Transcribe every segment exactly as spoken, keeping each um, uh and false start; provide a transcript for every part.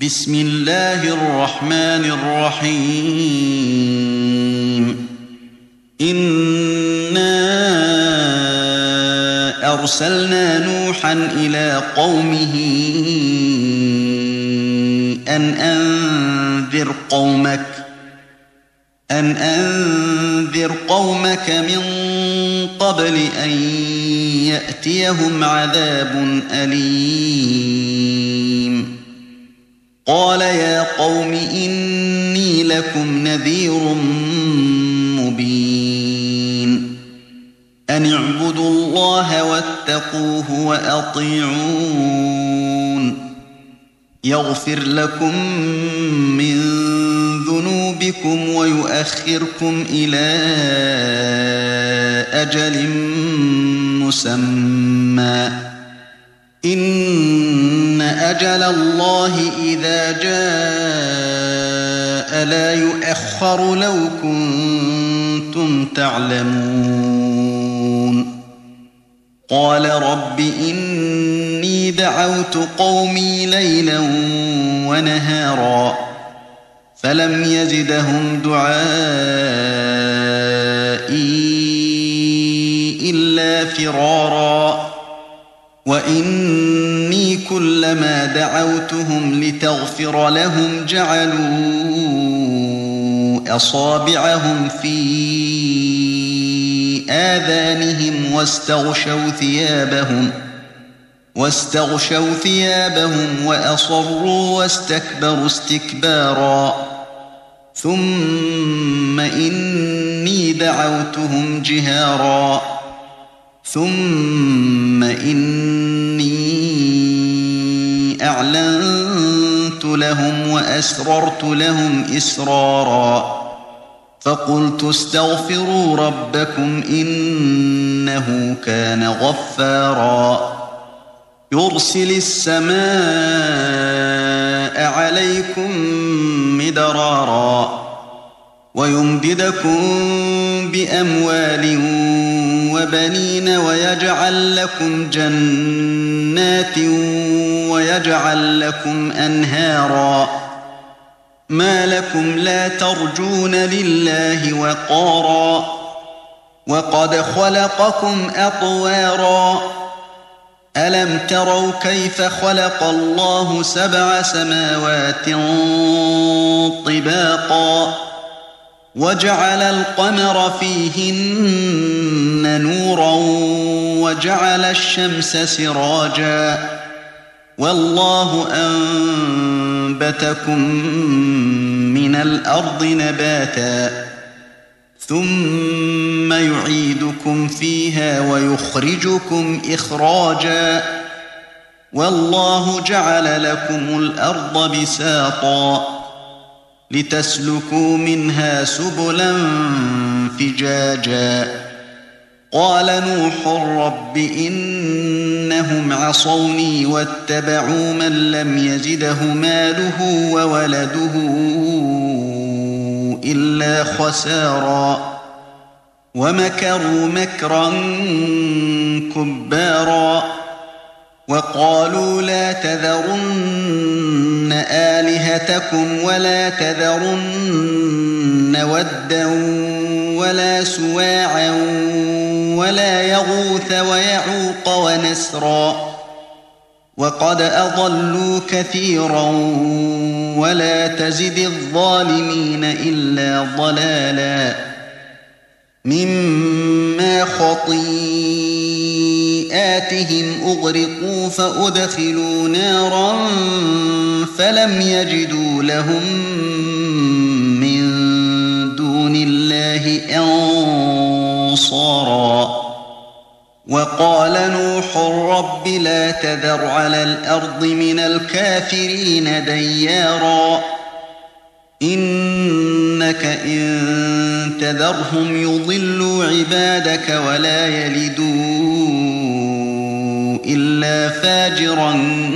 بسم الله الرحمن الرحيم إنا أرسلنا نوحا إلى قومه أن أنذر قومك أن أنذر قومك من قبل أن يأتيهم عذاب أليم قال يا قوم إني لكم نذير مبين أن اعبدوا الله واتقوه وأطيعون يغفر لكم من ذنوبكم ويؤخركم إلى أجل مسمى إن أجل الله إذا جاء لا يؤخر لو كنتم تعلمون قال رب إني دعوت قومي ليلا ونهارا فلم يزدهم دعائي إلا فرارا وإني كلما دعوتهم لتغفر لهم جعلوا أصابعهم في آذانهم واستغشوا ثيابهم واستغشوا ثيابهم وأصروا واستكبروا استكبارا ثم إني دعوتهم جهارا ثم إني أعلنت لهم وأسررت لهم إسرارا فقلت استغفروا ربكم إنه كان غفارا يرسل السماء عليكم مدرارا ويمددكم بأموال وبنين ويجعل لكم جنات ويجعل لكم أنهارا ما لكم لا ترجون لله وقارا وقد خلقكم أطوارا ألم تروا كيف خلق الله سبع سماوات طباقا وجعل القمر فيهن نورا وجعل الشمس سراجا والله أنبتكم من الأرض نباتا ثم يعيدكم فيها ويخرجكم إخراجا والله جعل لكم الأرض بساطا لتسلكوا منها سبلا فجاجا قال نوح رب إنهم عصوني واتبعوا من لم يزده ماله وولده إلا خسارا ومكروا مكرا كبارا وقالوا لا تذرن آلهتكم ولا تذرن ودا ولا سواعا ولا يغوث ويعوق ونسرا وقد أضلوا كثيرا ولا تزد الظالمين إلا ضلالا مما خطيئاتهم أغرقوا فأدخلوا نارا فلم يجدوا لهم من دون الله أنصارا وقال نوح رب لا تذر على الأرض من الكافرين ديارا إنك إن تذرهم يضلوا عبادك ولا يلدوا إلا فاجرا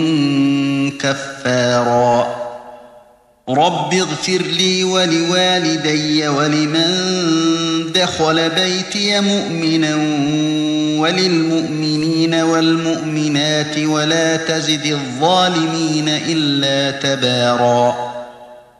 كفارا رب اغفر لي ولوالدي ولمن دخل بيتي مؤمنا وللمؤمنين والمؤمنات ولا تزد الظالمين إلا تباراً